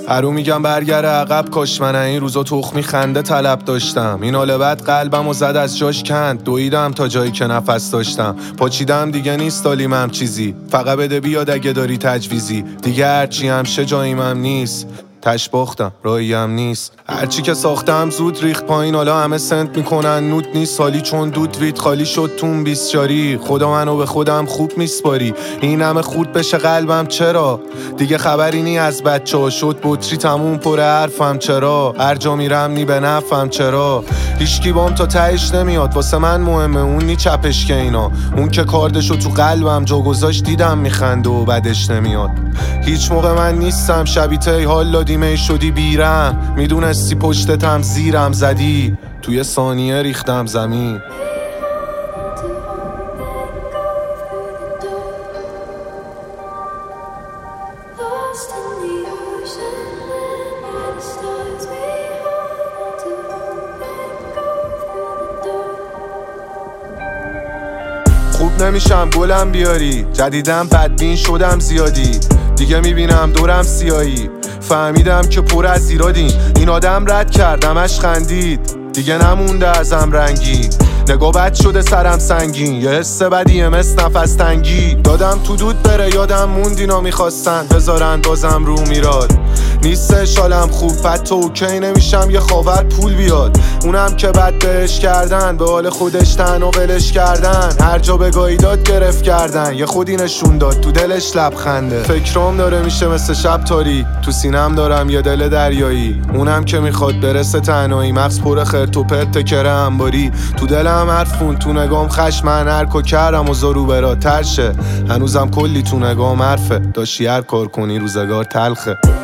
هرو میگم برگره عقب، کاش من این روزا تخمی خنده طلب داشتم. این حال بعد قلبم و زد از جاش کند، دویدم تا جایی که نفس داشتم. پاچیدم دیگه نیست دالیمم چیزی، فقط بده بیاد اگه داری تجویزی. دیگه هرچی همشه جاییمم نیست، تش باختم راهیم نیست. هرچی که ساختم زود ریخت پایین، حالا همه سنت میکنن نوت نیست سالی، چون دود وید خالی شد تون بیسچاری. خدا منو به خودم خوب میسپاری، این همه خورد بشه قلبم چرا؟ دیگه خبری نی از بچه ها، شد بطری تموم پر حرفم چرا؟ هر جا میرم نی به نفهم چرا؟ هیچکی بام تا تهش نمیاد، واسه من مهمه اون نی چپش که اینا. اون که کاردشو تو قلبم جا گذاشت دیدم میخنده و بدش نمیاد. هیچ موقع من نیستم شبیه حال دادیمه شدی بیرم، میدونستی پشتتم زیرم زدی، توی ثانیه ریختم زمین. خوب نمیشم گلم بیاری، جدیدم بدبین شدم زیادی، دیگه میبینم دورم سیایی. فهمیدم که پر از ایرادین، این آدم رد کردمش خندید، دیگه نمونده ازم رنگی. نگاه بد شده سرم سنگین، یه حس بدیه مثل نفس تنگی. دادم تو دود بره یادم موند اینا میخواستن بذارن بازم رو میراد. نیستش حالم خوب حتی اوکی نمیشم یه خاور پول بیاد. اونم که بد بهش کردن، به حال خودش تن و ولش کردن. هر جا بگاهی داد گرفت کردن، یه خودی نشون داد تو دلش لبخنده. فکرام داره میشه مثل شب تاری، تو سینم دارم یه دل دریایی. اونم که میخواد برسه تنهایی، مغز پر خرت و پرت تکره انباری. تو دلم حرفون تو نگام خشم، من هرکو کردم و زارو برا ترشه. هنوزم کلی تو نگام حرفه، داشتی هر کار کنی روزگار تلخه.